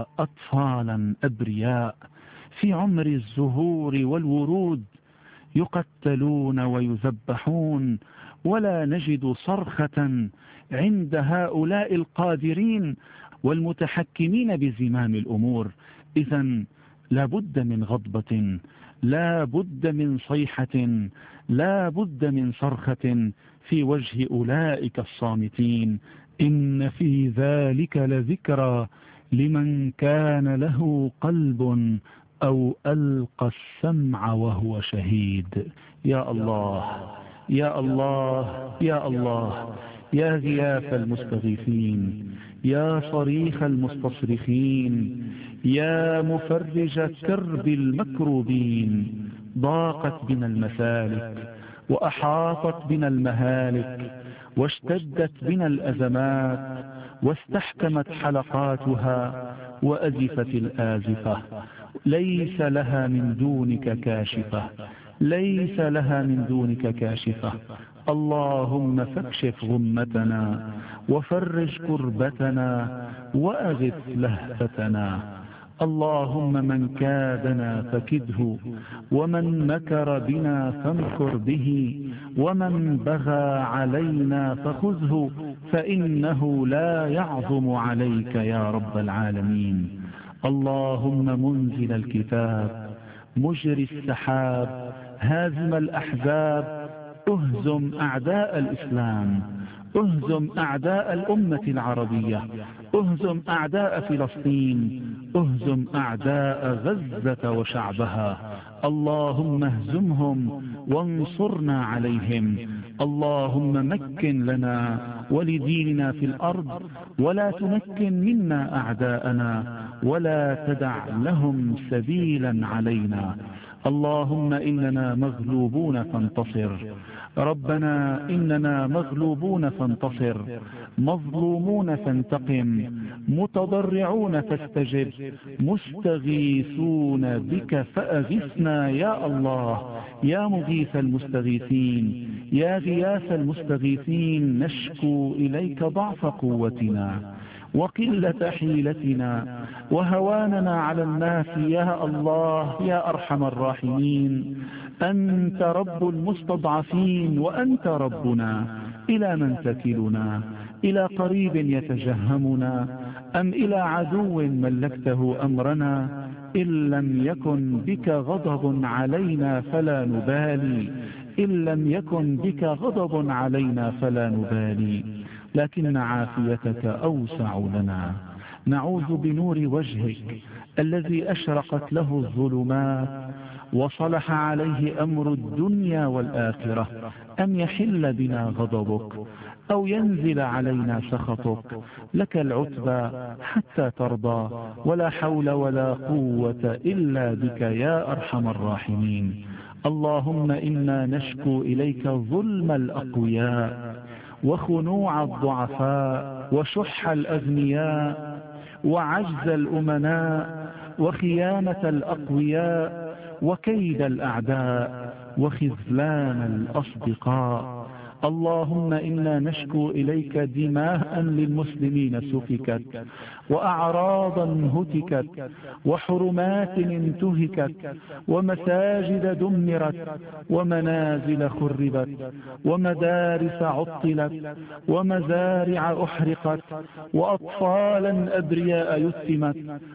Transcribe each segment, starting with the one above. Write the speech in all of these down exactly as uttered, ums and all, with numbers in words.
أطفالا أبرياء في عمر الزهور والورود يقتلون ويذبحون، ولا نجد صرخة عند هؤلاء القادرين والمتحكمين بزمام الأمور. إذن لا بد من غضبة، لا بد من صيحة، لا بد من صرخة في وجه أولئك الصامتين. إن في ذلك لذكرى لمن كان له قلب أو ألقى السمع وهو شهيد. يا الله يا الله يا الله، يا غياث المستغيثين، يا صريخ المستصرخين، يا مفرج كرب المكروبين. ضاقت بنا المسالك وأحاطت بنا المهالك واشتدت بنا الأزمات واستحكمت حلقاتها وأزفت الآزفة، ليس لها من دونك كاشفة، ليس لها من دونك كاشفة. اللهم فاكشف غمتنا وفرج كربتنا وأغث لهفتنا. اللهم من كادنا فكده، ومن مكر بنا فامكر به، ومن بغى علينا فخذه، فإنه لا يعظم عليك يا رب العالمين. اللهم منزل الكتاب، مجري السحاب، هازم الأحزاب، اهزم أعداء الإسلام، اهزم أعداء الأمة العربية، اهزم أعداء فلسطين، اهزم أعداء غزة وشعبها. اللهم اهزمهم وانصرنا عليهم. اللهم مكن لنا ولديننا في الأرض، ولا تمكن منا أعداءنا، ولا تدع لهم سبيلا علينا. اللهم إننا مغلوبون فانتصر، ربنا إننا مغلوبون فانتصر، مظلومون فانتقم، متضرعون فاستجب، مستغيثون بك فأغثنا يا الله. يا مغيث المستغيثين، يا غياث المستغيثين، نشكو إليك ضعف قوتنا وقلة حيلتنا وهواننا على الناس يا الله يا أرحم الراحمين. أنت رب المستضعفين وأنت ربنا. إلى من تكلنا؟ إلى قريب يتجهمنا أم إلى عدو ملكته أمرنا؟ إن لم يكن بك غضب علينا فلا نبالي، إن لم يكن بك غضب علينا فلا نبالي، لكن عافيتك أوسع لنا. نعوذ بنور وجهك الذي أشرقت له الظلمات وصلح عليه أمر الدنيا والآخرة أن يحل بنا غضبك أو ينزل علينا سخطك. لك العتبى حتى ترضى، ولا حول ولا قوة إلا بك يا أرحم الراحمين. اللهم إنا نشكو إليك ظلم الأقوياء وخنوع الضعفاء وشح الأغنياء وعجز الأمناء وخيانة الأقوياء وكيد الأعداء وخذلان الأصدقاء. اللهم إنا نشكو إليك دماء للمسلمين سفكت، وأعراضا هتكت، وحرمات انتهكت، ومساجد دمرت، ومنازل خربت، ومدارس عطلت، ومزارع أحرقت، وأطفالا أبرياء يتمت،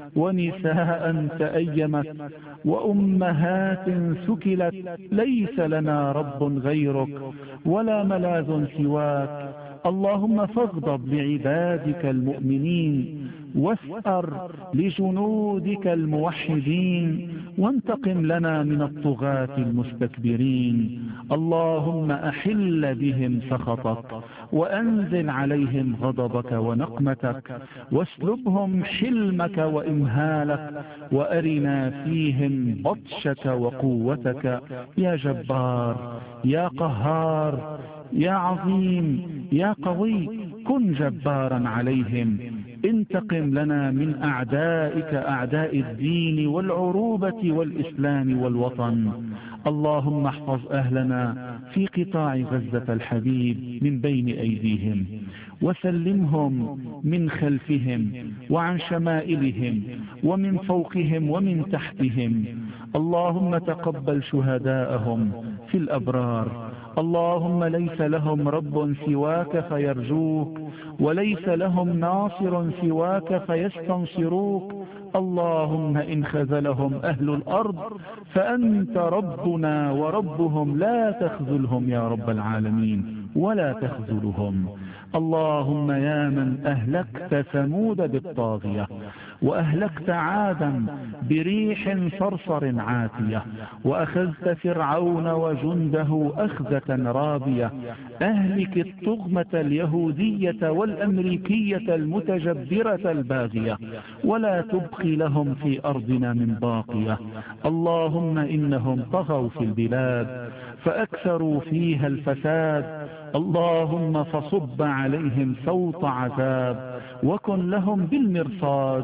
ونساء تأيمت، وأمهات سكلت. ليس لنا رب غيرك ولا ملاذ سواك. اللهم فاغضب لعبادك المؤمنين، واسأر لجنودك الموحدين، وانتقم لنا من الطغاة المستكبرين. اللهم أحل بهم سخطك، وأنزل عليهم غضبك ونقمتك، واسلبهم حلمك وإمهالك، وأرنا فيهم بطشك وقوتك يا جبار يا قهار يا عظيم يا قوي. كن جبارا عليهم. انتقم لنا من أعدائك أعداء الدين والعروبة والإسلام والوطن. اللهم احفظ أهلنا في قطاع غزة الحبيب من بين أيديهم وسلمهم من خلفهم وعن شمائلهم ومن فوقهم ومن تحتهم. اللهم تقبل شهداءهم في الأبرار. اللهم ليس لهم رب سواك فيرجوك، وليس لهم ناصر سواك فيستنصروك. اللهم إن خذلهم أهل الأرض فأنت ربنا وربهم، لا تخذلهم يا رب العالمين ولا تخذلهم. اللهم يا من أهلكت ثمود بالطاغية، وأهلكت عادا بريح صرصر عاتية، وأخذت فرعون وجنده أخذة رابية، أهلك الطغمة اليهودية والأمريكية المتجبرة الباغية، ولا تبقي لهم في أرضنا من باقية. اللهم إنهم طغوا في البلاد فأكثروا فيها الفساد. اللهم فصب عليهم سوط عذاب، وكن لهم بالمرصاد،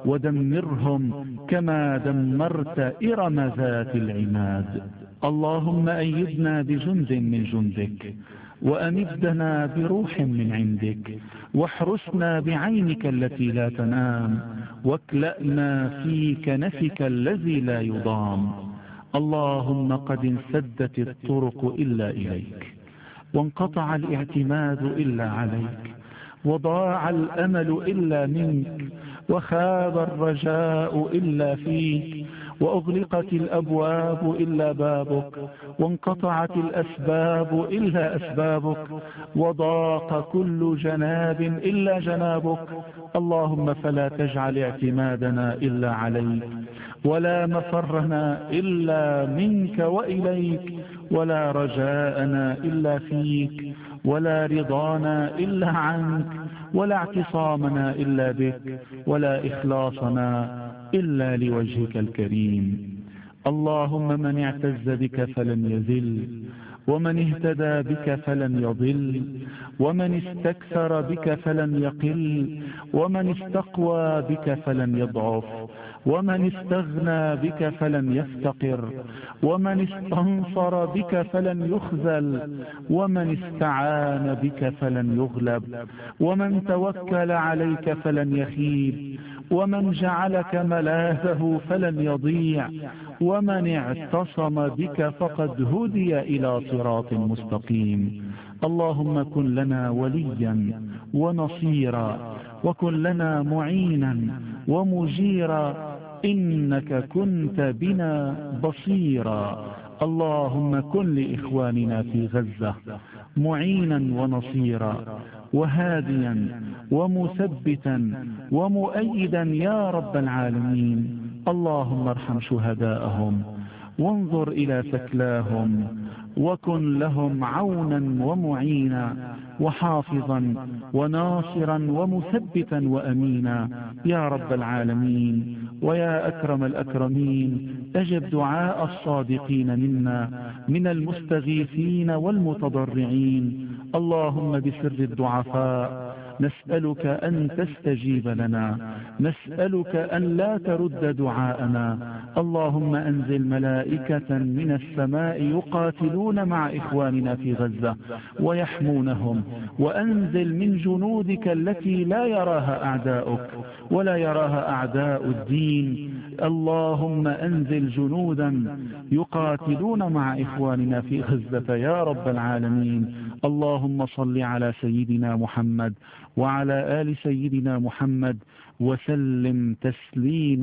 ودمرهم كما دمرت إرم ذات العماد. اللهم أيدنا بجند من جندك، وأمدنا بروح من عندك، واحرسنا بعينك التي لا تنام، واكلأنا في كنفك الذي لا يضام. اللهم قد انسدت الطرق إلا إليك، وانقطع الاعتماد إلا عليك، وضاع الأمل إلا منك، وخاب الرجاء إلا فيك، وأغلقت الأبواب إلا بابك، وانقطعت الأسباب إلا أسبابك، وضاق كل جناب إلا جنابك. اللهم فلا تجعل اعتمادنا إلا عليك، ولا مفرنا إلا منك وإليك، ولا رجاءنا إلا فيك، ولا رضانا إلا عنك، ولا اعتصامنا إلا بك، ولا إخلاصنا إلا لوجهك الكريم. اللهم من اعتز بك فلن يذل، ومن اهتدى بك فلن يضل، ومن استكثر بك فلن يقل، ومن استقوى بك فلن يضعف، ومن استغنى بك فلن يفتقر، ومن استنصر بك فلن يخذل، ومن استعان بك فلن يغلب، ومن توكل عليك فلن يخيب، ومن جعلك ملاذه فلن يضيع، ومن اعتصم بك فقد هدي إلى صراط مستقيم. اللهم كن لنا وليا ونصيرا، وكن لنا معينا ومجيرا، إنك كنت بنا بصيرا. اللهم كن لإخواننا في غزة معينا ونصيرا، وهاديا ومثبتا ومؤيدا يا رب العالمين. اللهم ارحم شهداءهم، وانظر إلى ثكلاهم، وكن لهم عونا ومعينا وحافظا وناصرا ومثبتا وأمينا يا رب العالمين. ويا أكرم الأكرمين، أجب دعاء الصادقين منا من المستغيثين والمتضرعين. اللهم بسر الضعفاء نسألك أن تستجيب لنا، نسألك أن لا ترد دعاءنا. اللهم أنزل ملائكة من السماء يقاتلون مع إخواننا في غزة ويحمونهم، وأنزل من جنودك التي لا يراها أعداؤك ولا يراها أعداء الدين. اللهم أنزل جنودا يقاتلون مع إخواننا في غزة يا رب العالمين. اللهم صل على سيدنا محمد وعلى آل سيدنا محمد وسلم تسليما.